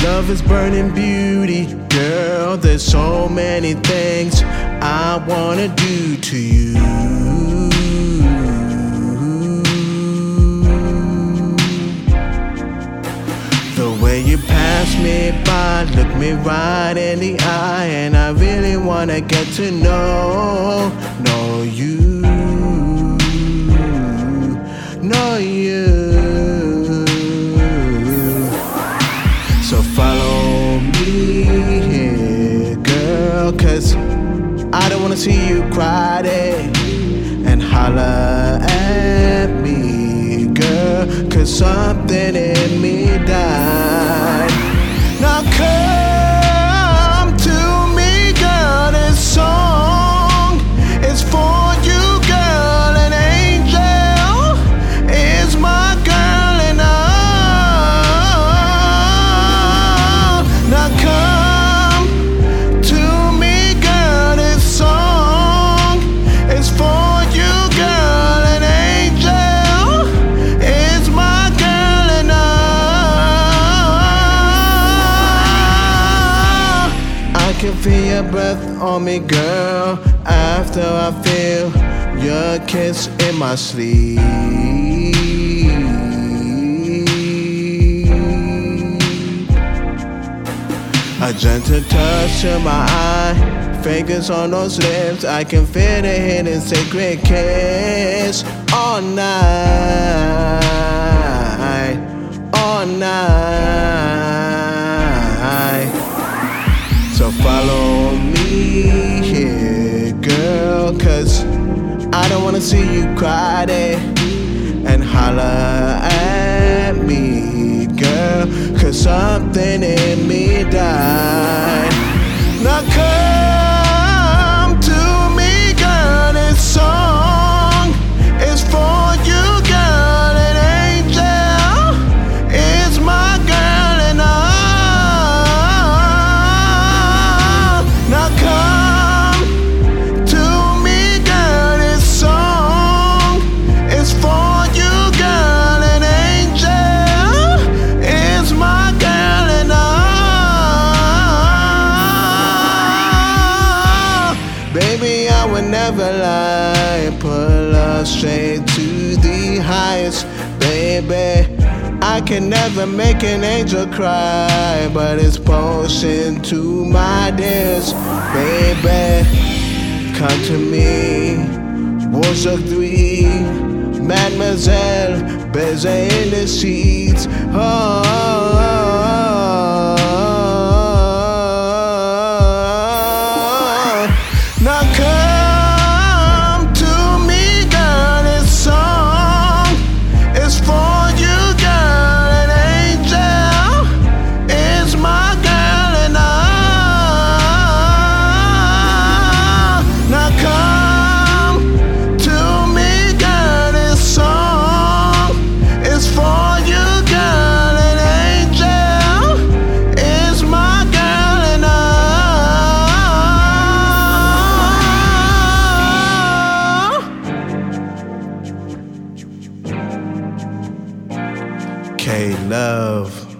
Love is burning beauty, girl. There's so many things I wanna do to you. The way you pass me by, look me right in the eye, and I really wanna get to know you, know you. So follow me here, girl, 'cause I don't wanna see you cry and holler at me, girl, 'cause something in me died. Now come to me, girl, this song is for you, girl. An angel is my girl, and now come to me, girl, this song is for you, girl. An angel is my girl, and I can feel your breath on me, girl, after I feel your kiss in my sleep. A gentle touch to my eye, fingers on those lips. I can feel the hidden sacred kiss all night, all night. So follow me here, girl, 'cause I don't wanna see you cry and holler at me, girl, 'cause something in me died. Now come to me, girl, this song is for you, girl. An angel is my girl, and now come to me, girl, this song is for you, girl. An angel is my girl, and baby, I would never lie. Pull us straight to the highest, baby. I can never make an angel cry, but it's potion to my tears, baby. Come to me, Warsaw 3, Mademoiselle, busy in the sheets. Now come to me, girl, this song is for you, girl. An angel is my girl, and now come to me, girl, this song is for you, girl. An angel is my girl, and K-Love.